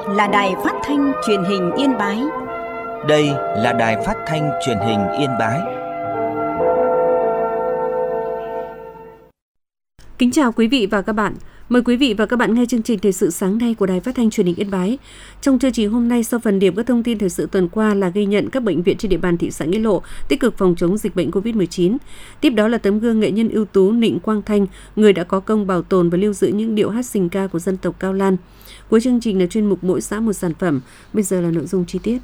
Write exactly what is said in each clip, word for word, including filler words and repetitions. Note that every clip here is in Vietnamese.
là đài phát thanh truyền hình Yên Bái. Đây là đài phát thanh truyền hình Yên Bái. Kính chào quý vị và các bạn. Mời quý vị và các bạn nghe chương trình thời sự sáng nay của Đài Phát thanh Truyền hình Yên Bái. Trong chương trình hôm nay, sau phần điểm các thông tin thời sự tuần qua là ghi nhận các bệnh viện trên địa bàn thị xã Nghĩa Lộ tích cực phòng chống dịch bệnh covid mười chín. Tiếp đó là tấm gương nghệ nhân ưu tú Nịnh Quang Thanh, người đã có công bảo tồn và lưu giữ những điệu hát sình ca của dân tộc Cao Lan. Cuối chương trình là chuyên mục Mỗi xã một sản phẩm. Bây giờ là nội dung chi tiết.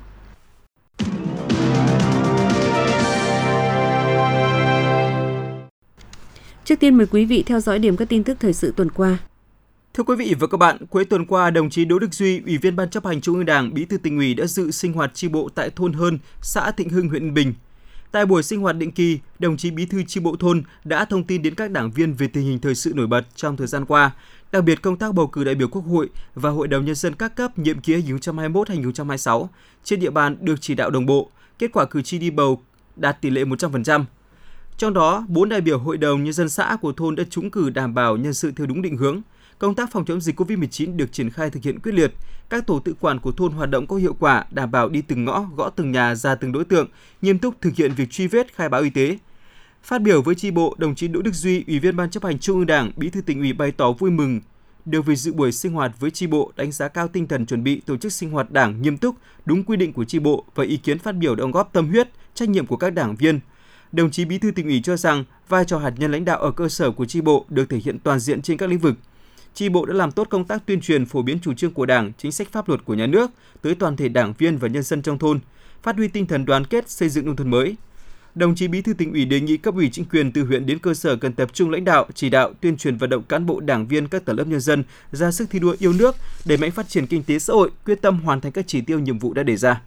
Trước tiên mời quý vị theo dõi điểm các tin tức thời sự tuần qua. Thưa quý vị và các bạn, cuối tuần qua, đồng chí Đỗ Đức Duy, Ủy viên Ban Chấp hành Trung ương Đảng, Bí thư Tỉnh ủy đã dự sinh hoạt chi bộ tại thôn Hơn, xã Thịnh Hưng, huyện Yên Bình. Tại buổi sinh hoạt định kỳ, đồng chí Bí thư chi bộ thôn đã thông tin đến các đảng viên về tình hình thời sự nổi bật trong thời gian qua, đặc biệt công tác bầu cử đại biểu Quốc hội và Hội đồng Nhân dân các cấp nhiệm kỳ hai nghìn không trăm hai mươi mốt đến hai nghìn không trăm hai mươi sáu trên địa bàn được chỉ đạo đồng bộ, kết quả cử tri đi bầu đạt tỷ lệ một trăm phần trăm. Trong đó, bốn đại biểu Hội đồng Nhân dân xã của thôn đã trúng cử đảm bảo nhân sự theo đúng định hướng. Công tác phòng chống dịch covid mười chín được triển khai thực hiện quyết liệt. Các tổ tự quản của thôn hoạt động có hiệu quả, đảm bảo đi từng ngõ, gõ từng nhà, ra từng đối tượng, nghiêm túc thực hiện việc truy vết, khai báo y tế. Phát biểu với chi bộ, đồng chí Đỗ Đức Duy, Ủy viên Ban Chấp hành Trung ương Đảng, Bí thư Tỉnh ủy bày tỏ vui mừng được về dự buổi sinh hoạt với chi bộ, đánh giá cao tinh thần chuẩn bị tổ chức sinh hoạt Đảng nghiêm túc, đúng quy định của chi bộ và ý kiến phát biểu đóng góp tâm huyết, trách nhiệm của các đảng viên. Đồng chí Bí thư Tỉnh ủy cho rằng vai trò hạt nhân lãnh đạo ở cơ sở của chi bộ được thể hiện toàn diện trên các lĩnh vực. Chi bộ đã làm tốt công tác tuyên truyền phổ biến chủ trương của Đảng, chính sách pháp luật của nhà nước tới toàn thể đảng viên và nhân dân trong thôn, phát huy tinh thần đoàn kết xây dựng nông thôn mới. Đồng chí Bí thư Tỉnh ủy đề nghị cấp ủy chính quyền từ huyện đến cơ sở cần tập trung lãnh đạo, chỉ đạo, tuyên truyền vận động cán bộ đảng viên các tầng lớp nhân dân ra sức thi đua yêu nước, đẩy mạnh phát triển kinh tế xã hội, quyết tâm hoàn thành các chỉ tiêu nhiệm vụ đã đề ra.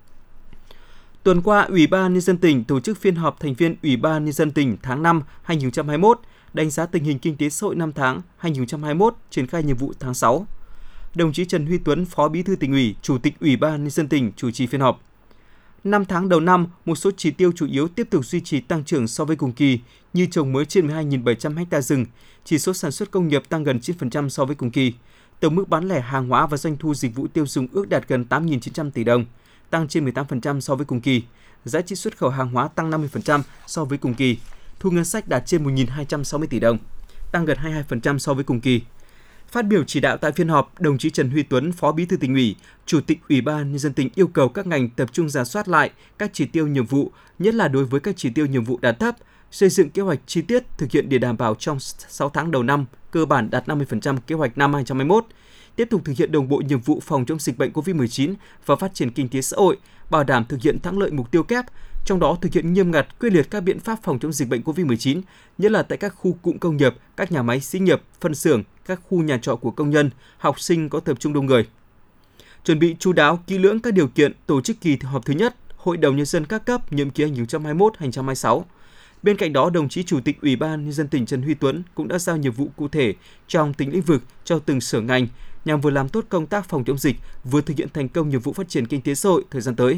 Tuần qua, Ủy ban Nhân dân tỉnh tổ chức phiên họp thành viên Ủy ban Nhân dân tỉnh tháng năm hai nghìn không trăm hai mươi mốt, đánh giá tình hình kinh tế xã hội năm tháng hai nghìn không trăm hai mươi mốt, triển khai nhiệm vụ tháng sáu. Đồng chí Trần Huy Tuấn, Phó Bí thư Tỉnh ủy, Chủ tịch Ủy ban Nhân dân tỉnh chủ trì phiên họp. Năm tháng đầu năm, một số chỉ tiêu chủ yếu tiếp tục duy trì tăng trưởng so với cùng kỳ, như trồng mới trên mười hai nghìn bảy trăm ha rừng, chỉ số sản xuất công nghiệp tăng gần chín phần trăm so với cùng kỳ. Tổng mức bán lẻ hàng hóa và doanh thu dịch vụ tiêu dùng ước đạt gần tám nghìn chín trăm tỷ đồng, tăng trên mười tám phần trăm so với cùng kỳ. Giá trị xuất khẩu hàng hóa tăng năm mươi phần trăm so với cùng kỳ. Thu ngân sách đạt trên một nghìn hai trăm sáu mươi tỷ đồng, tăng gần hai mươi hai phần trăm so với cùng kỳ. Phát biểu chỉ đạo tại phiên họp, đồng chí Trần Huy Tuấn, Phó Bí thư Tỉnh ủy, Chủ tịch Ủy ban Nhân dân tỉnh yêu cầu các ngành tập trung rà soát lại các chỉ tiêu nhiệm vụ, nhất là đối với các chỉ tiêu nhiệm vụ đạt thấp, xây dựng kế hoạch chi tiết thực hiện để đảm bảo trong sáu tháng đầu năm cơ bản đạt năm mươi phần trăm kế hoạch năm hai nghìn không trăm hai mươi mốt. Tiếp tục thực hiện đồng bộ nhiệm vụ phòng chống dịch bệnh covid mười chín và phát triển kinh tế xã hội, bảo đảm thực hiện thắng lợi mục tiêu kép, trong đó thực hiện nghiêm ngặt, quyết liệt các biện pháp phòng chống dịch bệnh covid mười chín, nhất là tại các khu cụm công nghiệp, các nhà máy xí nghiệp, phân xưởng, các khu nhà trọ của công nhân, học sinh có tập trung đông người. Chuẩn bị chu đáo, kỹ lưỡng các điều kiện tổ chức kỳ họp thứ nhất, Hội đồng Nhân dân các cấp nhiệm kỳ hai nghìn không trăm hai mươi mốt đến hai nghìn không trăm hai mươi sáu. Bên cạnh đó, đồng chí Chủ tịch Ủy ban Nhân dân tỉnh Trần Huy Tuấn cũng đã giao nhiệm vụ cụ thể trong từng lĩnh vực cho từng sở ngành, nhằm vừa làm tốt công tác phòng chống dịch, vừa thực hiện thành công nhiệm vụ phát triển kinh tế xã hội thời gian tới.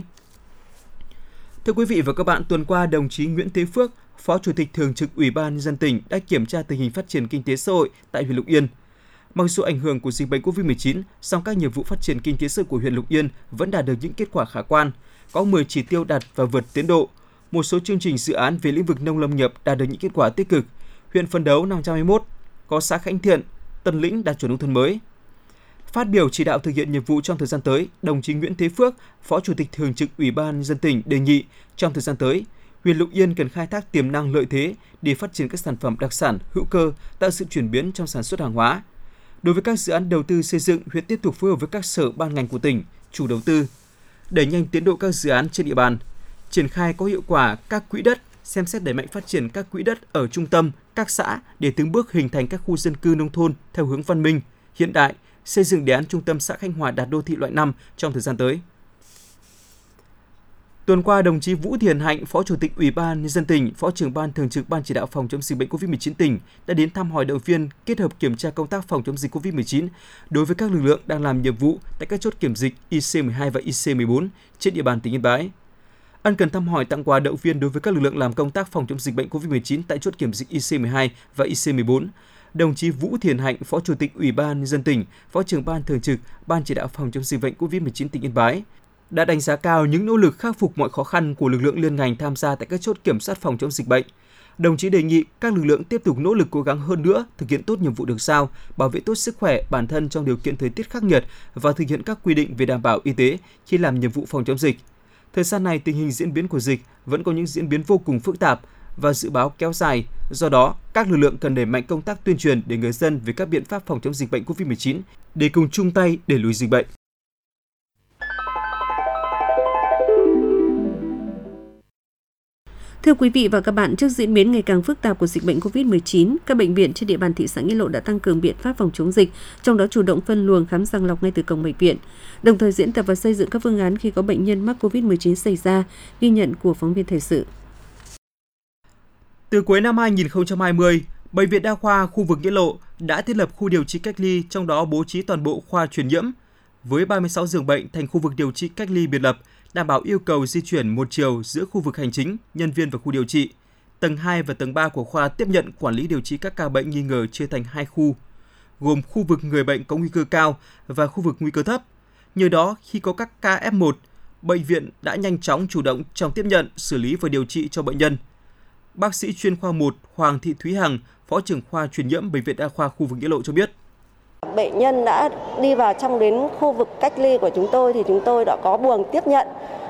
Thưa quý vị và các bạn, tuần qua, đồng chí Nguyễn Thế Phước, Phó Chủ tịch Thường trực Ủy ban Nhân dân tỉnh đã kiểm tra tình hình phát triển kinh tế xã hội tại huyện Lục Yên. Mặc dù ảnh hưởng của dịch bệnh covid mười chín, song các nhiệm vụ phát triển kinh tế xã hội của huyện Lục Yên vẫn đạt được những kết quả khả quan, có mười chỉ tiêu đạt và vượt tiến độ. Một số chương trình dự án về lĩnh vực nông lâm nghiệp đạt được những kết quả tích cực. Huyện phấn đấu năm hai nghìn không trăm hai mươi mốt có xã Khánh Thiện, Tân Lĩnh đạt chuẩn nông thôn mới. Phát biểu chỉ đạo thực hiện nhiệm vụ trong thời gian tới, đồng chí Nguyễn Thế Phước, Phó Chủ tịch Thường trực Ủy ban Nhân dân tỉnh đề nghị trong thời gian tới, huyện Lục Yên cần khai thác tiềm năng lợi thế để phát triển các sản phẩm đặc sản, hữu cơ, tạo sự chuyển biến trong sản xuất hàng hóa. Đối với các dự án đầu tư xây dựng, huyện tiếp tục phối hợp với các sở ban ngành của tỉnh, chủ đầu tư, đẩy nhanh tiến độ các dự án trên địa bàn, triển khai có hiệu quả các quỹ đất, xem xét đẩy mạnh phát triển các quỹ đất ở trung tâm, các xã để từng bước hình thành các khu dân cư nông thôn theo hướng văn minh, hiện đại, xây dựng đề án trung tâm xã Khánh Hòa đạt đô thị loại năm trong thời gian tới. Tuần qua, đồng chí Vũ Thiền Hạnh, Phó Chủ tịch Ủy ban Nhân dân tỉnh, Phó trưởng Ban Thường trực Ban Chỉ đạo phòng chống dịch bệnh covid mười chín tỉnh đã đến thăm hỏi động viên, kết hợp kiểm tra công tác phòng chống dịch covid mười chín đối với các lực lượng đang làm nhiệm vụ tại các chốt kiểm dịch I C mười hai và I C mười bốn trên địa bàn tỉnh Yên Bái. Ân cần thăm hỏi, tặng quà động viên đối với các lực lượng làm công tác phòng chống dịch bệnh covid mười chín tại chốt kiểm dịch I C mười hai và I C mười bốn. đồng chí Vũ Thiền Hạnh, Phó Chủ tịch Ủy ban Nhân dân tỉnh, Phó trưởng Ban Thường trực, Ban chỉ đạo phòng chống dịch bệnh covid mười chín tỉnh Yên Bái, đã đánh giá cao những nỗ lực khắc phục mọi khó khăn của lực lượng liên ngành tham gia tại các chốt kiểm soát phòng chống dịch bệnh. Đồng chí đề nghị các lực lượng tiếp tục nỗ lực cố gắng hơn nữa, thực hiện tốt nhiệm vụ được giao, bảo vệ tốt sức khỏe bản thân trong điều kiện thời tiết khắc nghiệt và thực hiện các quy định về đảm bảo y tế khi làm nhiệm vụ phòng chống dịch. Thời gian này, tình hình diễn biến của dịch vẫn có những diễn biến vô cùng phức tạp và dự báo kéo dài. Do đó, các lực lượng cần đẩy mạnh công tác tuyên truyền để người dân về các biện pháp phòng chống dịch bệnh covid mười chín để cùng chung tay đẩy lùi dịch bệnh. Thưa quý vị và các bạn, trước diễn biến ngày càng phức tạp của dịch bệnh covid mười chín, các bệnh viện trên địa bàn thị xã Nghĩa Lộ đã tăng cường biện pháp phòng chống dịch, trong đó chủ động phân luồng khám sàng lọc ngay từ cổng bệnh viện, đồng thời diễn tập và xây dựng các phương án khi có bệnh nhân mắc covid mười chín xảy ra, ghi nhận của phóng viên thời sự. Từ cuối năm hai nghìn không trăm hai mươi, Bệnh viện Đa khoa khu vực Nghĩa Lộ đã thiết lập khu điều trị cách ly, trong đó bố trí toàn bộ khoa truyền nhiễm với ba mươi sáu giường bệnh thành khu vực điều trị cách ly biệt lập, đảm bảo yêu cầu di chuyển một chiều giữa khu vực hành chính, nhân viên và khu điều trị. Tầng hai và tầng ba của khoa tiếp nhận quản lý điều trị các ca bệnh nghi ngờ chia thành hai khu, gồm khu vực người bệnh có nguy cơ cao và khu vực nguy cơ thấp. Nhờ đó, khi có các ca ép một, bệnh viện đã nhanh chóng chủ động trong tiếp nhận, xử lý và điều trị cho bệnh nhân. Bác sĩ chuyên khoa một Hoàng Thị Thúy Hằng, Phó trưởng khoa truyền nhiễm Bệnh viện Đa khoa khu vực Nghĩa Lộ cho biết. Bệnh nhân đã đi vào trong đến khu vực cách ly của chúng tôi thì chúng tôi đã có buồng tiếp nhận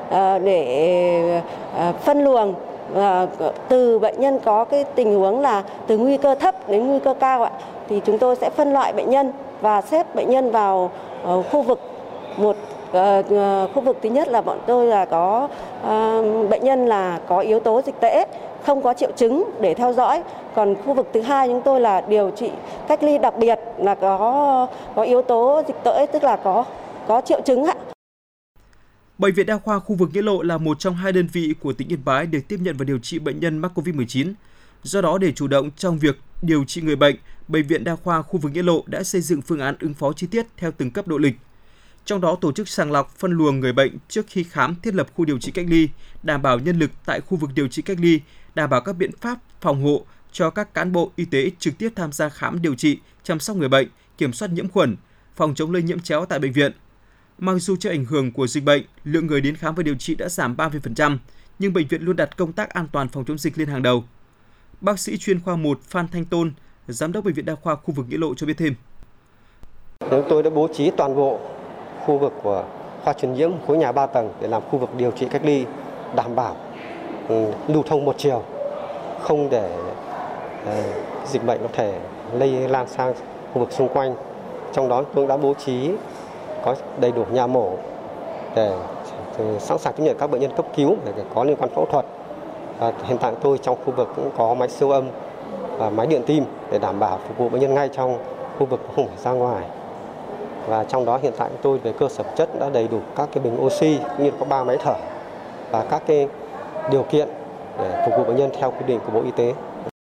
để phân luồng từ bệnh nhân có cái tình huống là từ nguy cơ thấp đến nguy cơ cao ạ. Thì chúng tôi sẽ phân loại bệnh nhân và xếp bệnh nhân vào khu vực một. Khu vực thứ nhất là bọn tôi là có bệnh nhân là có yếu tố dịch tễ, không có triệu chứng để theo dõi. Còn khu vực thứ hai chúng tôi là điều trị cách ly đặc biệt là có có yếu tố dịch tễ, tức là có có triệu chứng ạ. Bệnh viện Đa khoa khu vực Nghĩa Lộ là một trong hai đơn vị của tỉnh Yên Bái được tiếp nhận và điều trị bệnh nhân mắc covid mười chín. Do đó, để chủ động trong việc điều trị người bệnh, Bệnh viện Đa khoa khu vực Nghĩa Lộ đã xây dựng phương án ứng phó chi tiết theo từng cấp độ lịch. Trong đó, tổ chức sàng lọc, phân luồng người bệnh trước khi khám, thiết lập khu điều trị cách ly, đảm bảo nhân lực tại khu vực điều trị cách ly, đảm bảo các biện pháp phòng hộ cho các cán bộ y tế trực tiếp tham gia khám điều trị, chăm sóc người bệnh, kiểm soát nhiễm khuẩn, phòng chống lây nhiễm chéo tại bệnh viện. Mặc dù chịu ảnh hưởng của dịch bệnh, lượng người đến khám và điều trị đã giảm ba mươi phần trăm, nhưng bệnh viện luôn đặt công tác an toàn phòng chống dịch lên hàng đầu. Bác sĩ chuyên khoa một Phan Thanh Tôn, Giám đốc Bệnh viện Đa khoa khu vực Nghĩa Lộ cho biết thêm. Chúng tôi đã bố trí toàn bộ khu vực của khoa truyền nhiễm khối nhà ba tầng để làm khu vực điều trị cách ly, đảm bảo lưu thông một chiều, không để uh, dịch bệnh có thể lây lan sang khu vực xung quanh. Trong đó tôi đã bố trí có đầy đủ nhà mổ để sẵn sàng tiếp nhận các bệnh nhân cấp cứu để có liên quan phẫu thuật. À, hiện tại tôi trong khu vực cũng có máy siêu âm và máy điện tim để đảm bảo phục vụ bệnh nhân ngay trong khu vực, không phải ra ngoài. Và trong đó hiện tại tôi về cơ sở vật chất đã đầy đủ các cái bình oxy, cũng như có ba máy thở và các cái điều kiện để phục vụ bệnh nhân theo quy định của Bộ Y tế.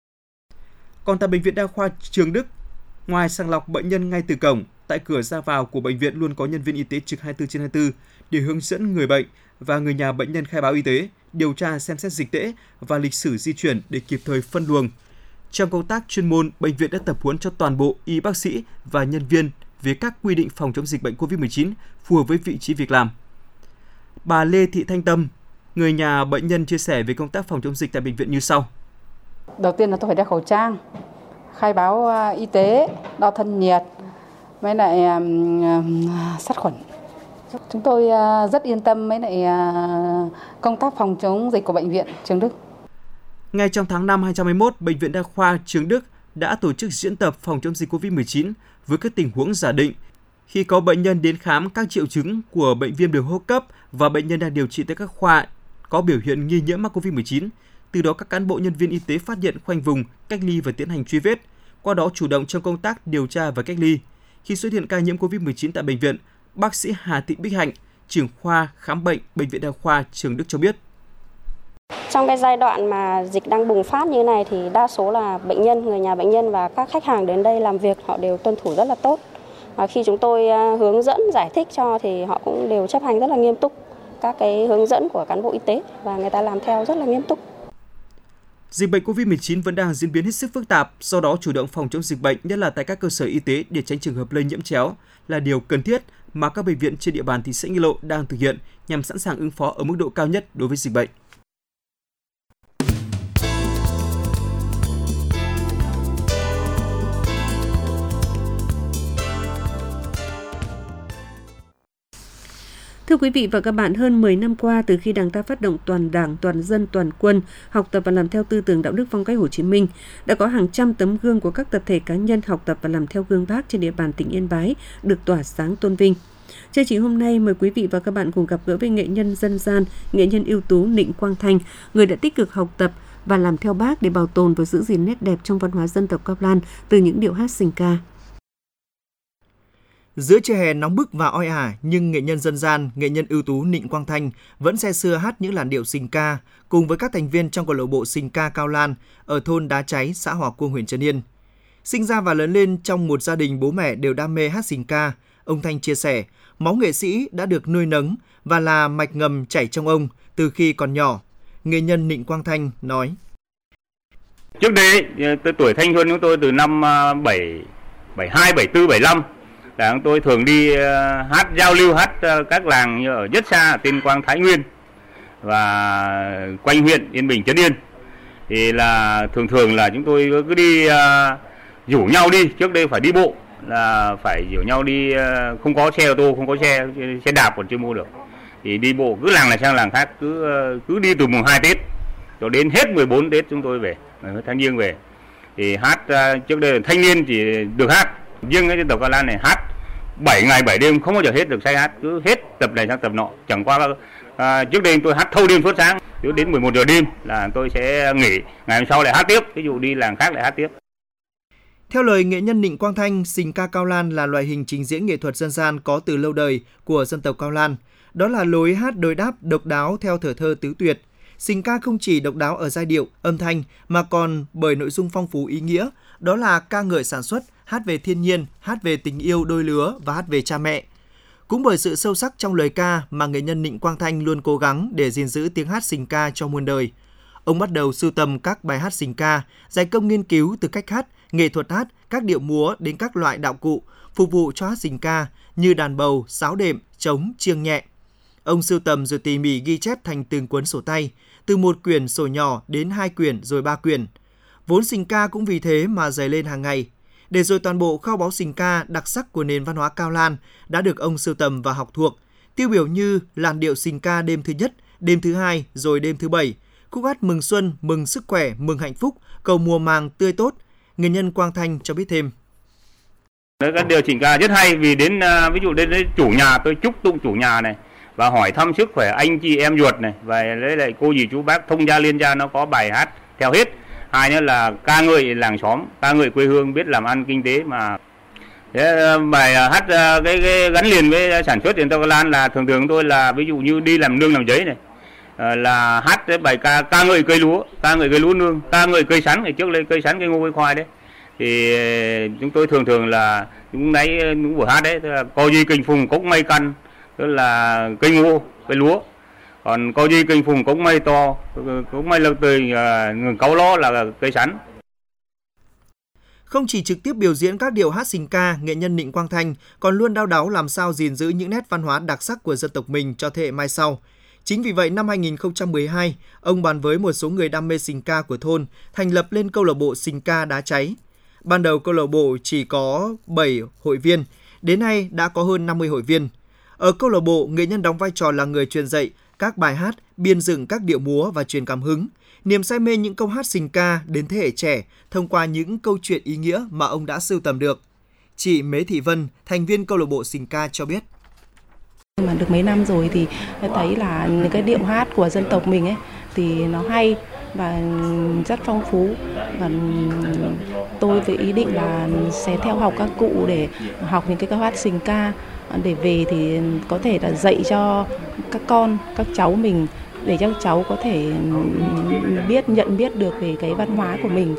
Còn tại Bệnh viện Đa khoa Trường Đức, ngoài sàng lọc bệnh nhân ngay từ cổng, tại cửa ra vào của bệnh viện luôn có nhân viên y tế trực hai mươi tư trên hai mươi tư để hướng dẫn người bệnh và người nhà bệnh nhân khai báo y tế, điều tra xem xét dịch tễ và lịch sử di chuyển để kịp thời phân luồng. Trong công tác chuyên môn, bệnh viện đã tập huấn cho toàn bộ y bác sĩ và nhân viên về các quy định phòng chống dịch bệnh covid mười chín phù hợp với vị trí việc làm. Bà Lê Thị Thanh Tâm, người nhà bệnh nhân chia sẻ về công tác phòng chống dịch tại bệnh viện như sau. Đầu tiên là tôi phải đeo khẩu trang, khai báo y tế, đo thân nhiệt, với lại um, sát khuẩn. Chúng tôi uh, rất yên tâm với lại uh, công tác phòng chống dịch của Bệnh viện Trường Đức. Ngay trong tháng năm hai nghìn không trăm hai mươi mốt, Bệnh viện Đa khoa Trường Đức đã tổ chức diễn tập phòng chống dịch covid mười chín với các tình huống giả định khi có bệnh nhân đến khám các triệu chứng của bệnh viêm đường hô hấp cấp và bệnh nhân đang điều trị tại các khoa có biểu hiện nghi nhiễm mắc covid mười chín. Từ đó các cán bộ nhân viên y tế phát hiện, khoanh vùng, cách ly và tiến hành truy vết, qua đó chủ động trong công tác điều tra và cách ly. Khi xuất hiện ca nhiễm covid mười chín tại bệnh viện, bác sĩ Hà Thị Bích Hạnh, trưởng khoa khám bệnh Bệnh viện Đa khoa Trường Đức cho biết. Trong cái giai đoạn mà dịch đang bùng phát như này thì đa số là bệnh nhân, người nhà bệnh nhân và các khách hàng đến đây làm việc họ đều tuân thủ rất là tốt. Và khi chúng tôi hướng dẫn, giải thích cho thì họ cũng đều chấp hành rất là nghiêm túc các cái hướng dẫn của cán bộ y tế và người ta làm theo rất là nghiêm túc. Dịch bệnh covid mười chín vẫn đang diễn biến hết sức phức tạp, do đó chủ động phòng chống dịch bệnh, nhất là tại các cơ sở y tế để tránh trường hợp lây nhiễm chéo là điều cần thiết mà các bệnh viện trên địa bàn thị xã Nghĩa Lộ đang thực hiện nhằm sẵn sàng ứng phó ở mức độ cao nhất đối với dịch bệnh. Thưa quý vị và các bạn, hơn mười năm qua, từ khi Đảng ta phát động toàn Đảng, toàn dân, toàn quân, học tập và làm theo tư tưởng đạo đức phong cách Hồ Chí Minh, đã có hàng trăm tấm gương của các tập thể cá nhân học tập và làm theo gương Bác trên địa bàn tỉnh Yên Bái được tỏa sáng tôn vinh. Chương trình hôm nay mời quý vị và các bạn cùng gặp gỡ với nghệ nhân dân gian, nghệ nhân ưu tú Nịnh Quang Thanh, người đã tích cực học tập và làm theo Bác để bảo tồn và giữ gìn nét đẹp trong văn hóa dân tộc Cao Lan từ những điệu hát sinh ca. Giữa trưa hè nóng bức và oi ả, nhưng nghệ nhân dân gian, nghệ nhân ưu tú Nịnh Quang Thanh vẫn say sưa hát những làn điệu sinh ca cùng với các thành viên trong câu lạc bộ sinh ca Cao Lan ở thôn Đá Cháy, xã Hòa Cuông, huyện Trấn Yên. Sinh ra và lớn lên trong một gia đình bố mẹ đều đam mê hát sinh ca, ông Thanh chia sẻ, máu nghệ sĩ đã được nuôi nấng và là mạch ngầm chảy trong ông từ khi còn nhỏ. Nghệ nhân Nịnh Quang Thanh nói: Trước đây, từ tuổi thanh xuân của tôi từ năm bảy, bảy hai, bảy tư, bảy lăm là chúng tôi thường đi uh, hát giao lưu hát uh, các làng như ở rất xa, Tuyên Quang, Thái Nguyên và quanh huyện Yên Bình, Trấn Yên. Thì là thường thường là chúng tôi cứ đi uh, rủ nhau đi, trước đây phải đi bộ, là phải rủ nhau đi, uh, không có xe ô tô, không có xe xe đạp còn chưa mua được. Thì đi bộ cứ làng này sang làng khác, cứ uh, cứ đi từ mùng hai Tết cho đến hết mười bốn Tết chúng tôi về, tháng Giêng về. Thì hát uh, trước đây là thanh niên chỉ được hát, riêng cái dân tộc Cao Lan này hát bảy ngày bảy đêm không bao giờ hết được say hát, cứ hết tập này sang tập nọ. Chẳng qua à, trước đây tôi hát thâu đêm suốt sáng, cứ đến mười một giờ đêm là tôi sẽ nghỉ, ngày hôm sau lại hát tiếp, ví dụ đi làng khác lại hát tiếp. Theo lời nghệ nhân Nịnh Quang Thanh, sinh ca Cao Lan là loại hình trình diễn nghệ thuật dân gian có từ lâu đời của dân tộc Cao Lan. Đó là lối hát đối đáp độc đáo theo thở thơ tứ tuyệt. Sinh ca không chỉ độc đáo ở giai điệu, âm thanh mà còn bởi nội dung phong phú ý nghĩa, đó là ca ngợi sản xuất, hát về thiên nhiên, hát về tình yêu đôi lứa và hát về cha mẹ. Cũng bởi sự sâu sắc trong lời ca mà nghệ nhân Nịnh Quang Thanh luôn cố gắng để gìn giữ tiếng hát sinh ca cho muôn đời. Ông bắt đầu sưu tầm các bài hát sinh ca, dày công nghiên cứu từ cách hát, nghệ thuật hát, các điệu múa đến các loại đạo cụ, phục vụ cho hát sinh ca như đàn bầu, sáo đệm, trống, chiêng nhẹ. Ông sưu tầm rồi tỉ mỉ ghi chép thành từng cuốn sổ tay, từ một quyển sổ nhỏ đến hai quyển rồi ba quyển. Vốn sinh ca cũng vì thế mà dày lên hàng ngày. Để rồi toàn bộ kho báu sinh ca đặc sắc của nền văn hóa Cao Lan đã được ông sưu tầm và học thuộc, tiêu biểu như làn điệu sinh ca đêm thứ nhất, đêm thứ hai rồi đêm thứ bảy, khúc hát mừng xuân, mừng sức khỏe, mừng hạnh phúc, cầu mùa màng tươi tốt. Nghệ nhân Quang Thanh cho biết thêm. Các điều chỉnh ca rất hay, vì đến ví dụ đến chủ nhà tôi chúc tụng chủ nhà này và hỏi thăm sức khỏe anh chị em ruột này, và lấy lại cô dì chú bác thông gia liên gia nó có bài hát theo hết. Hai nữa là ca ngợi làng xóm, ca ngợi quê hương, biết làm ăn kinh tế mà. Thế, bài hát cái, cái gắn liền với sản xuất trên Cao Lan là thường thường tôi là ví dụ như đi làm nương làm giấy này, là hát cái bài ca ca ngợi cây lúa, ca ngợi cây lúa nương, ca ngợi cây sắn, ngày trước lên cây sắn, cây ngô, cây khoai đấy. Thì chúng tôi thường thường là chúng lấy những buổi hát đấy, tức là co di kình phùng cốc mây căn, tức là cây ngô, cây lúa. Còn co di kình phùng cốc mây to, cốc mây lợp tươi ngừng cáu ló là cây sắn. Không chỉ trực tiếp biểu diễn các điệu hát sinh ca, nghệ nhân Nịnh Quang Thanh còn luôn đau đáu làm sao gìn giữ những nét văn hóa đặc sắc của dân tộc mình cho thế hệ mai sau. Chính vì vậy, năm hai nghìn không trăm mười hai, ông bàn với một số người đam mê sinh ca của thôn, thành lập lên câu lạc bộ sinh ca Đá Cháy. Ban đầu câu lạc bộ chỉ có bảy hội viên, đến nay đã có hơn năm mươi hội viên. Ở câu lạc bộ, nghệ nhân đóng vai trò là người truyền dạy các bài hát, biên dựng các điệu múa và truyền cảm hứng, niềm say mê những câu hát sinh ca đến thế hệ trẻ thông qua những câu chuyện ý nghĩa mà ông đã sưu tầm được. Chị Mế Thị Vân, thành viên câu lạc bộ sinh ca cho biết. Mà được mấy năm rồi thì thấy là những cái điệu hát của dân tộc mình ấy thì nó hay và rất phong phú, và tôi với ý định là sẽ theo học các cụ để học những cái câu hát sinh ca, để về thì có thể là dạy cho các con, các cháu mình, để cho cháu có thể biết, nhận biết được về cái văn hóa của mình.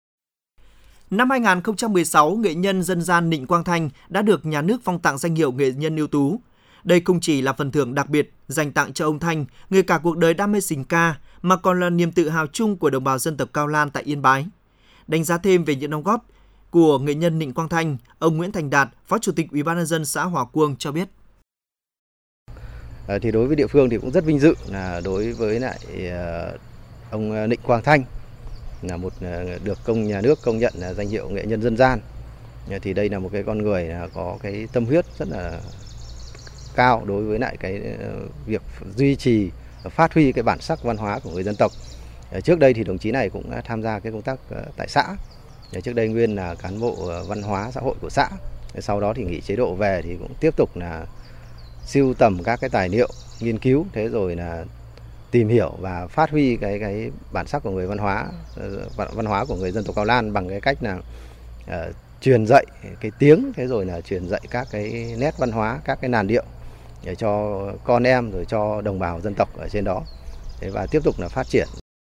Năm hai nghìn không trăm mười sáu, nghệ nhân dân gian Nịnh Quang Thanh đã được nhà nước phong tặng danh hiệu nghệ nhân ưu tú. Đây không chỉ là phần thưởng đặc biệt dành tặng cho ông Thanh, người cả cuộc đời đam mê sình ca, mà còn là niềm tự hào chung của đồng bào dân tộc Cao Lan tại Yên Bái. Đánh giá thêm về những đóng góp của nghệ nhân Nịnh Quang Thanh, ông Nguyễn Thành Đạt, Phó Chủ tịch Ủy ban nhân dân xã Hòa Cuông cho biết. À, thì đối với địa phương thì cũng rất vinh dự là đối với lại uh, ông Nịnh Quang Thanh là một uh, được công nhà nước công nhận là danh hiệu nghệ nhân dân gian. Uh, thì đây là một cái con người uh, có cái tâm huyết rất là cao đối với lại cái uh, việc duy trì uh, phát huy cái bản sắc văn hóa của người dân tộc. Uh, trước đây thì đồng chí này cũng đã tham gia cái công tác uh, tại xã. Uh, trước đây nguyên là cán bộ uh, văn hóa xã hội của xã. Uh, sau đó thì nghỉ chế độ về thì cũng tiếp tục là sưu tầm các cái tài liệu, nghiên cứu, thế rồi là tìm hiểu và phát huy cái cái bản sắc của người văn hóa văn hóa của người dân tộc Cao Lan bằng cái cách là uh, truyền dạy cái tiếng, thế rồi là truyền dạy các cái nét văn hóa, các cái làn điệu để cho con em rồi cho đồng bào dân tộc ở trên đó, thế và tiếp tục là phát triển.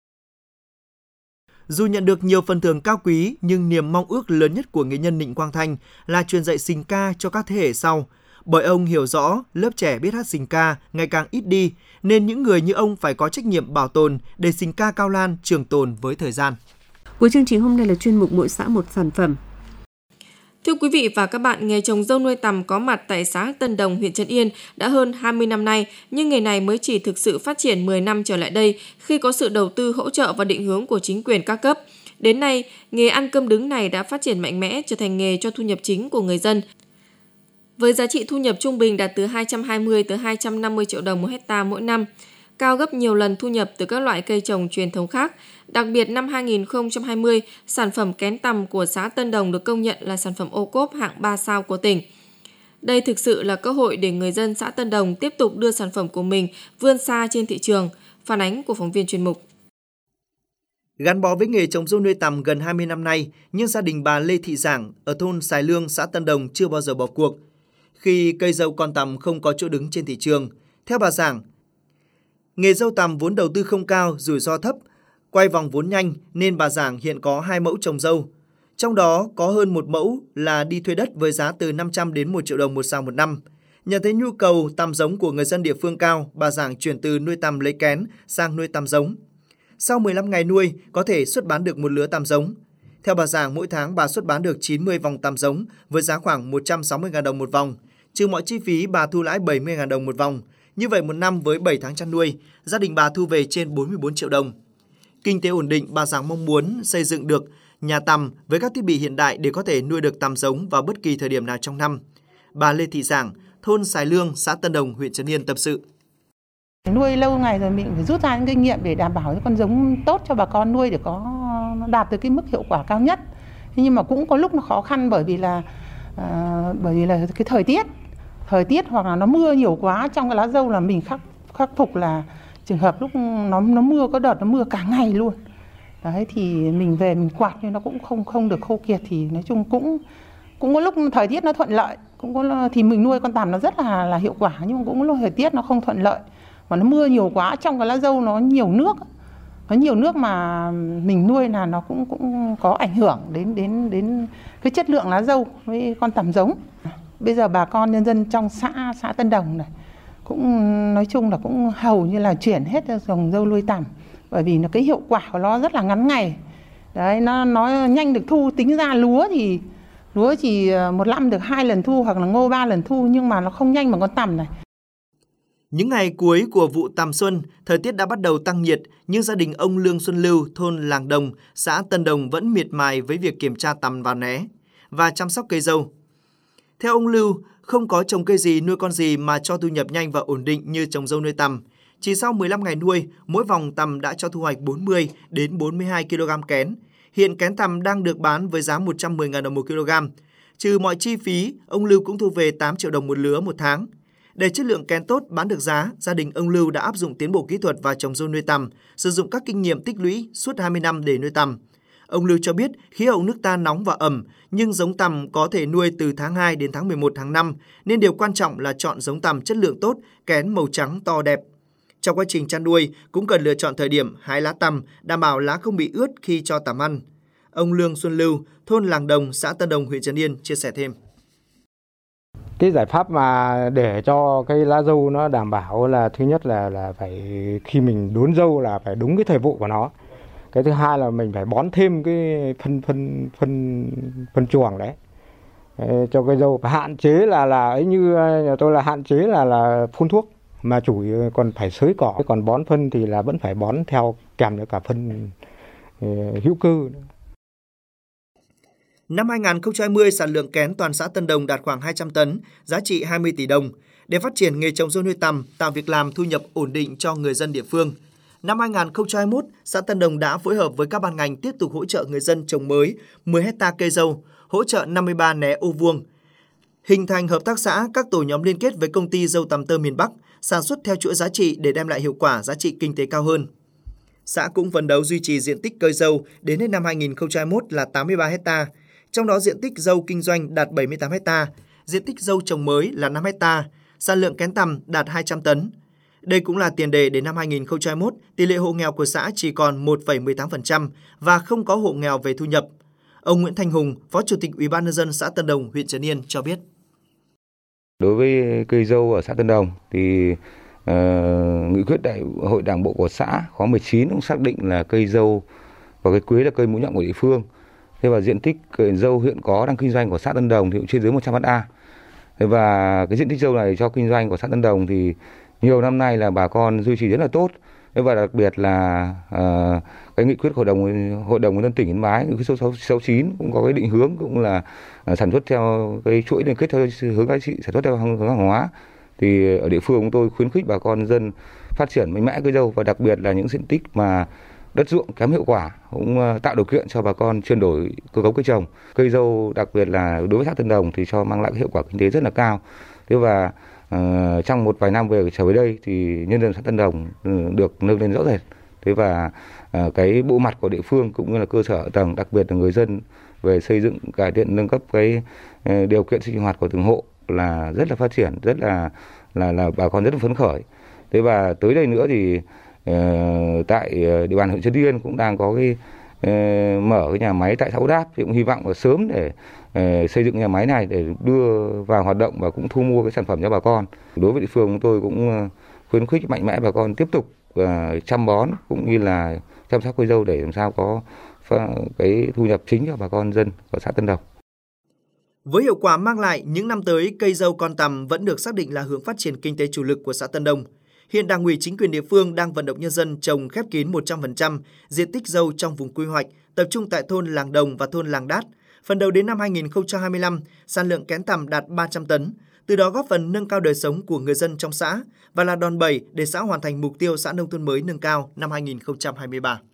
Dù nhận được nhiều phần thưởng cao quý, nhưng niềm mong ước lớn nhất của nghệ nhân Nịnh Quang Thanh là truyền dạy sình ca cho các thế hệ sau. Bởi ông hiểu rõ lớp trẻ biết hát sình ca ngày càng ít đi, nên những người như ông phải có trách nhiệm bảo tồn để sình ca Cao Lan trường tồn với thời gian. Cuối chương trình hôm nay là chuyên mục Mỗi xã một sản phẩm. Thưa quý vị và các bạn, nghề trồng dâu nuôi tằm có mặt tại xã Tân Đồng, huyện Trấn Yên đã hơn hai mươi năm nay, nhưng nghề này mới chỉ thực sự phát triển mười năm trở lại đây khi có sự đầu tư hỗ trợ và định hướng của chính quyền các cấp. Đến nay, nghề ăn cơm đứng này đã phát triển mạnh mẽ, trở thành nghề cho thu nhập chính của người dân. Với giá trị thu nhập trung bình đạt từ hai trăm hai mươi tới hai trăm năm mươi triệu đồng một hectare mỗi năm, cao gấp nhiều lần thu nhập từ các loại cây trồng truyền thống khác. Đặc biệt năm hai nghìn không trăm hai mươi, sản phẩm kén tằm của xã Tân Đồng được công nhận là sản phẩm ô cốp hạng ba sao của tỉnh. Đây thực sự là cơ hội để người dân xã Tân Đồng tiếp tục đưa sản phẩm của mình vươn xa trên thị trường. Phản ánh của phóng viên chuyên mục. Gắn bó với nghề trồng dâu nuôi tằm gần hai mươi năm nay, nhưng gia đình bà Lê Thị Giảng ở thôn Sài Lương, xã Tân Đồng chưa bao giờ bỏ cuộc. Khi cây dâu con tằm không có chỗ đứng trên thị trường, theo bà Giảng, nghề dâu tằm vốn đầu tư không cao, rủi ro thấp, quay vòng vốn nhanh nên bà Giảng hiện có hai mẫu trồng dâu. Trong đó có hơn một mẫu là đi thuê đất với giá từ năm trăm đến một triệu đồng một sào một năm. Nhận thấy nhu cầu tằm giống của người dân địa phương cao, bà Giảng chuyển từ nuôi tằm lấy kén sang nuôi tằm giống. Sau mười lăm ngày nuôi, có thể xuất bán được một lứa tằm giống. Theo bà Giảng, mỗi tháng bà xuất bán được chín mươi vòng tằm giống với giá khoảng một trăm sáu mươi nghìn đồng một vòng. Trừ mọi chi phí, bà thu lãi bảy mươi nghìn đồng một vòng. Như vậy một năm với bảy tháng chăn nuôi, gia đình bà thu về trên bốn mươi tư triệu đồng. Kinh tế ổn định, bà Giảng mong muốn xây dựng được nhà tằm với các thiết bị hiện đại để có thể nuôi được tằm giống vào bất kỳ thời điểm nào trong năm. Bà Lê Thị Giảng, thôn Sài Lương, xã Tân Đồng, huyện Trấn Yên tâm sự. Nuôi lâu ngày rồi mình phải rút ra những kinh nghiệm để đảm bảo cái con giống tốt cho bà con nuôi để có nó đạt được cái mức hiệu quả cao nhất. Nhưng mà cũng có lúc nó khó khăn bởi vì là à, bởi vì là cái thời tiết, thời tiết hoặc là nó mưa nhiều quá trong cái lá dâu là mình khắc khắc phục là trường hợp lúc nó nó mưa có đợt nó mưa cả ngày luôn. Đấy thì mình về mình quạt nhưng nó cũng không không được khô kiệt, thì nói chung cũng cũng có lúc thời tiết nó thuận lợi, cũng có thì mình nuôi con tằm nó rất là là hiệu quả, nhưng mà cũng có lúc thời tiết nó không thuận lợi. Mà nó mưa nhiều quá, trong cái lá dâu nó nhiều nước, nó nhiều nước mà mình nuôi là nó cũng cũng có ảnh hưởng đến đến đến cái chất lượng lá dâu với con tằm giống. Bây giờ bà con nhân dân trong xã xã Tân Đồng này cũng nói chung là cũng hầu như là chuyển hết trồng dâu nuôi tằm, bởi vì nó cái hiệu quả của nó rất là ngắn ngày. Đấy, nó nó nhanh được thu, tính ra lúa thì lúa chỉ một năm được hai lần thu hoặc là ngô ba lần thu, nhưng mà nó không nhanh bằng con tằm này. Những ngày cuối của vụ tằm xuân, thời tiết đã bắt đầu tăng nhiệt, nhưng gia đình ông Lương Xuân Lưu, thôn Làng Đồng, xã Tân Đồng vẫn miệt mài với việc kiểm tra tằm vào né và chăm sóc cây dâu. Theo ông Lưu, không có trồng cây gì, nuôi con gì mà cho thu nhập nhanh và ổn định như trồng dâu nuôi tằm. Chỉ sau mười lăm ngày nuôi, mỗi vòng tằm đã cho thu hoạch bốn mươi đến bốn mươi hai ki lô gam kén. Hiện kén tằm đang được bán với giá một trăm mười nghìn đồng một kg. Trừ mọi chi phí, ông Lưu cũng thu về tám triệu đồng một lứa một tháng. Để chất lượng kén tốt, bán được giá, gia đình ông Lưu đã áp dụng tiến bộ kỹ thuật vào trồng dâu nuôi tằm, sử dụng các kinh nghiệm tích lũy suốt hai mươi năm để nuôi tằm. Ông Lưu cho biết khí hậu nước ta nóng và ẩm, nhưng giống tằm có thể nuôi từ tháng hai đến tháng mười một tháng năm, nên điều quan trọng là chọn giống tằm chất lượng tốt, kén màu trắng to đẹp. Trong quá trình chăn nuôi, cũng cần lựa chọn thời điểm hái lá tằm, đảm bảo lá không bị ướt khi cho tằm ăn. Ông Lương Xuân Lưu, thôn Làng Đồng, xã Tân Đồng, huyện Trấn Yên chia sẻ thêm. Cái giải pháp mà để cho cái lá dâu nó đảm bảo là thứ nhất là là phải khi mình đốn dâu là phải đúng cái thời vụ của nó. Cái thứ hai là mình phải bón thêm cái phân phân phân phân chuồng đấy cho cây dâu, hạn chế là là ấy, như nhà tôi là hạn chế là là phun thuốc, mà chủ yếu còn phải xới cỏ, còn bón phân thì là vẫn phải bón theo kèm với cả phân hữu cơ. Năm hai nghìn không trăm hai mươi, sản lượng kén toàn xã Tân Đồng đạt khoảng hai trăm tấn, giá trị hai mươi tỷ đồng. Để phát triển nghề trồng dâu nuôi tằm, tạo việc làm thu nhập ổn định cho người dân địa phương. Năm hai nghìn không trăm hai mươi mốt, xã Tân Đồng đã phối hợp với các ban ngành tiếp tục hỗ trợ người dân trồng mới mười héc ta cây dâu, hỗ trợ năm mươi ba né ô vuông. Hình thành hợp tác xã, các tổ nhóm liên kết với công ty dâu tằm tơ miền Bắc, sản xuất theo chuỗi giá trị để đem lại hiệu quả giá trị kinh tế cao hơn. Xã cũng phấn đấu duy trì diện tích cây dâu đến hết năm hai nghìn không trăm hai mươi mốt là tám mươi ba héc ta, trong đó diện tích dâu kinh doanh đạt bảy mươi tám héc ta, diện tích dâu trồng mới là năm héc ta, sản lượng kén tằm đạt hai trăm tấn. Đây cũng là tiền đề đến năm hai nghìn không trăm hai mươi mốt, tỷ lệ hộ nghèo của xã chỉ còn một phẩy mười tám phần trăm và không có hộ nghèo về thu nhập. Ông Nguyễn Thanh Hùng, Phó Chủ tịch Ủy ban nhân dân xã Tân Đồng, huyện Trấn Yên cho biết. Đối với cây dâu ở xã Tân Đồng thì uh, nghị quyết đại hội Đảng bộ của xã khóa mười chín cũng xác định là cây dâu và cây quế là cây mũi nhọn của địa phương. Thế và diện tích cây dâu hiện có đang kinh doanh của xã Tân Đồng thì cũng trên dưới một trăm héc ta. Thế và cái diện tích dâu này cho kinh doanh của xã Tân Đồng thì nhiều năm nay là bà con duy trì rất là tốt. Thế và đặc biệt là uh, cái nghị quyết hội đồng hội đồng nhân dân tỉnh Yên Bái, nghị quyết số sáu mươi chín cũng có cái định hướng cũng là uh, sản xuất theo cái chuỗi liên kết theo hướng giá trị sản xuất theo hướng hàng hóa. Thì ở địa phương chúng tôi khuyến khích bà con dân phát triển mạnh mẽ cây dâu, và đặc biệt là những diện tích mà đất ruộng kém hiệu quả cũng uh, tạo điều kiện cho bà con chuyển đổi cơ cấu cây trồng. Cây dâu đặc biệt là đối với xã Tân Đồng thì cho mang lại hiệu quả kinh tế rất là cao. Thế và Uh, trong một vài năm về trở về đây thì nhân dân xã Tân Đồng uh, được nâng lên rõ rệt. Thế và uh, cái bộ mặt của địa phương cũng như là cơ sở tầng, đặc biệt là người dân về xây dựng, cải thiện, nâng cấp cái uh, điều kiện sinh hoạt của từng hộ là rất là phát triển, rất là là là bà con rất là phấn khởi. Thế và tới đây nữa thì uh, tại địa bàn huyện Trấn Yên cũng đang có cái uh, mở cái nhà máy tại xã Út Đáp, thì cũng hy vọng là sớm để uh, xây dựng nhà máy này để đưa vào hoạt động và cũng thu mua cái sản phẩm cho bà con. Đối với địa phương chúng tôi cũng uh, khuyến khích mạnh mẽ bà con tiếp tục uh, chăm bón cũng như là chăm sóc cây dâu để làm sao có cái thu nhập chính cho bà con dân của xã Tân Đồng. Với hiệu quả mang lại, những năm tới, cây dâu con tằm vẫn được xác định là hướng phát triển kinh tế chủ lực của xã Tân Đồng. Hiện Đảng ủy chính quyền địa phương đang vận động nhân dân trồng khép kín một trăm phần trăm diện tích dâu trong vùng quy hoạch, tập trung tại thôn Làng Đồng và thôn Làng Đát. Phần đầu đến năm hai nghìn không trăm hai mươi lăm, sản lượng kén tằm đạt ba trăm tấn, từ đó góp phần nâng cao đời sống của người dân trong xã và là đòn bẩy để xã hoàn thành mục tiêu xã nông thôn mới nâng cao năm hai nghìn không trăm hai mươi ba.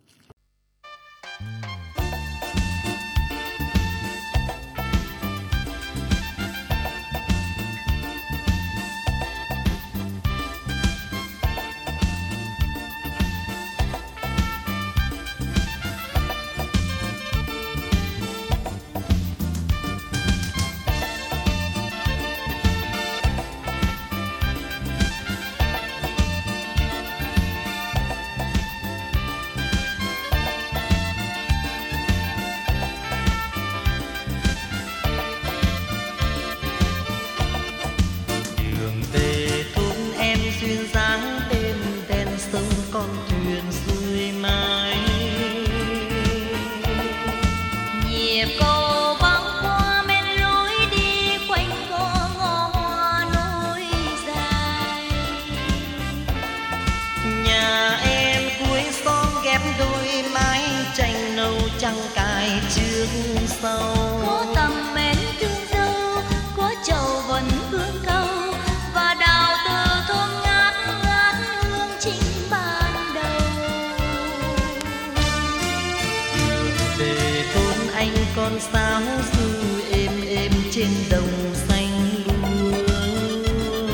Con sáo ru êm êm trên đồng xanh lúa,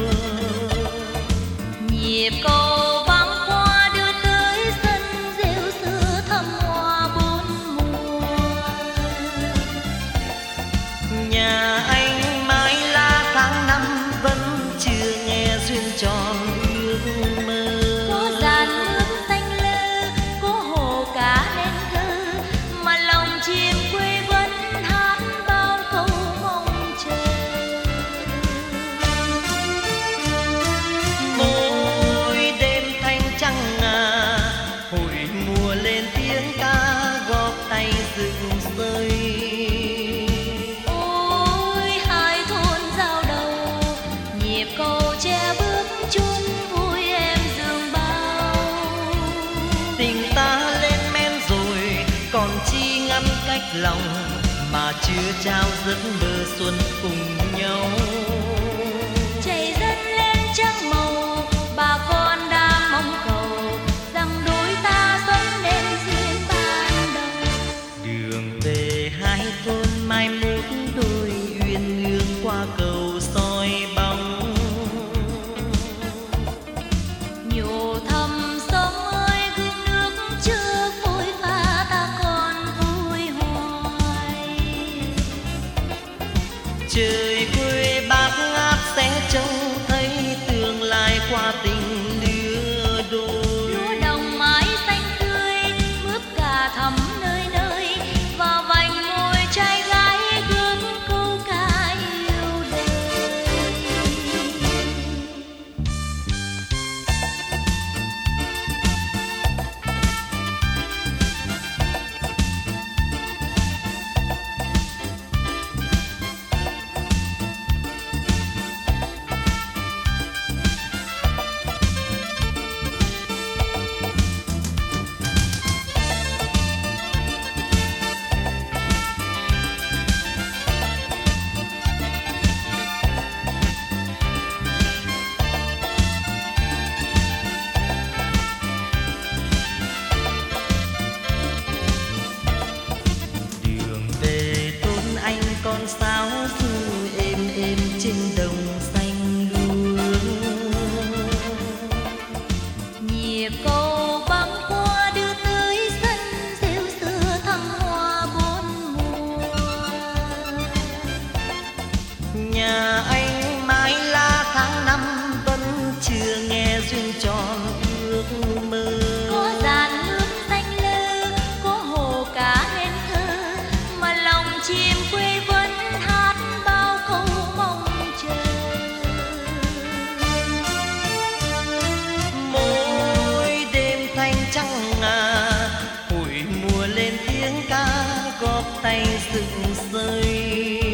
nhịp cầu vang qua đưa tới sân rêu xưa thăm hoa bốn mùa. Nhà anh mãi lá tháng năm vẫn chưa nghe duyên tròn ước mơ. Có dàn nước xanh lơ, có hồ cá nên thơ, mà lòng chim quê vẫn hát bao câu mong chờ. tay dựng rơi. Ôi hai thôn giao đầu, nhịp cầu che bước chung vui em dường bao. Tình ta lên men rồi, còn chi ngăn cách lòng, mà chưa trao giấc mơ xuân cùng nhau. Chảy dần lên trăng màu, bà con đang mong cầu rằng đôi ta sống nên duyên ban đầu. Đường về hai thôn mai mốt đôi uyên ương qua cầu soi bóng. Nhổ thầm sông ơi gương nước chưa phôi pha ta còn vui hoài. Trời quê bát ngát xé trâu thấy tương lai qua tình lứa đôi. Lúa đồng mái xanh tươi mướp cà thắm nơi nơi, và vành môi trai gái gươm câu ca yêu đời. Đường về thôn anh con sáo ru êm êm trên đồng xanh luống. Nhịp cầu băng qua đưa tới sân rêu xưa thăng hoa bốn mùa. Nhà anh mãi là tháng năm vẫn chưa nghe duyên tròn ước mơ. Có dàn nước xanh lơ, có hồ cá nên thơ, mà lòng chim quê vẫn hát bao câu mong chờ. Mỗi đêm thanh trăng ngà, hội mùa lên tiếng ca góp tay dựng rơi.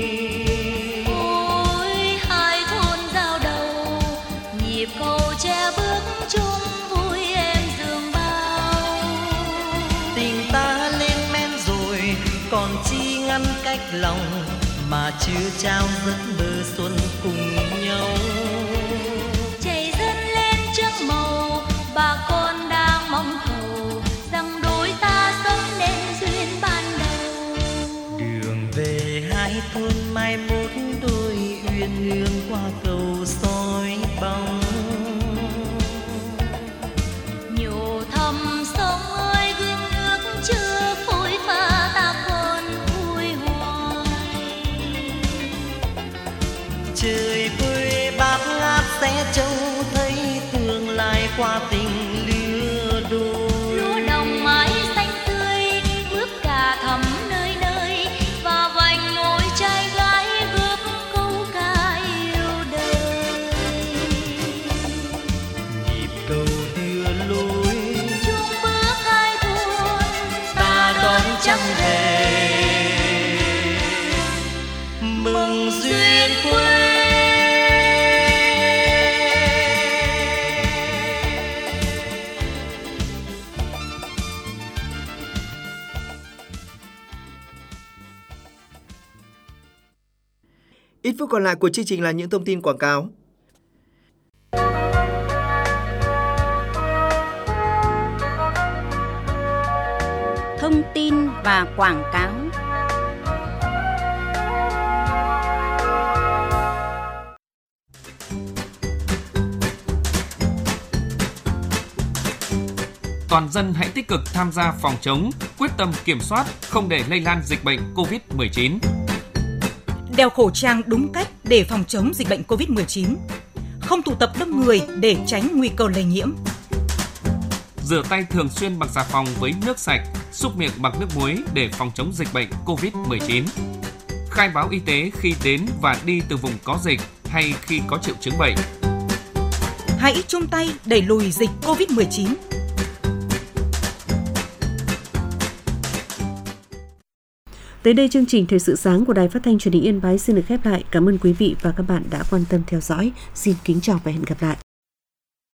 Ôi hai thôn giao đầu, nhịp cầu che bước chung vui em dường bao. Tình ta lên men rồi, còn chi ngăn cách lòng, mà chưa trao giấc mơ xuân cùng nhau. Chảy dần lên trăng màu, bà con đang mong cầu rằng đôi ta sống nên duyên ban đầu. Đường về hai thôn mai mốt đôi uyên ương qua cầu soi bóng. Nhổ thầm sông ơi gương nước chưa phôi pha ta còn vui hoài. Trời quê bát ngát xé trâu thấy tương lai qua tình lứa đôi. Lúa đồng mái xanh tươi mướp cà thắm nơi nơi, và vành môi trai gái gươm câu ca yêu đời. Nhịp cầu đưa lối chung bước hai thôn, ta đón trăng về mừng duyên quê. Ít phút còn lại của chương trình là những thông tin quảng cáo. Thông tin và quảng cáo. Toàn dân hãy tích cực tham gia phòng chống, quyết tâm kiểm soát, không để lây lan dịch bệnh covid mười chín. Đeo khẩu trang đúng cách để phòng chống dịch bệnh covid mười chín. Không tụ tập đông người để tránh nguy cơ lây nhiễm. Rửa tay thường xuyên bằng xà phòng với nước sạch, súc miệng bằng nước muối để phòng chống dịch bệnh covid mười chín. Khai báo y tế khi đến và đi từ vùng có dịch hay khi có triệu chứng bệnh. Hãy chung tay đẩy lùi dịch covid mười chín. Tới đây chương trình Thời sự sáng của Đài Phát thanh Truyền hình Yên Bái xin được khép lại. Cảm ơn quý vị và các bạn đã quan tâm theo dõi. Xin kính chào và hẹn gặp lại.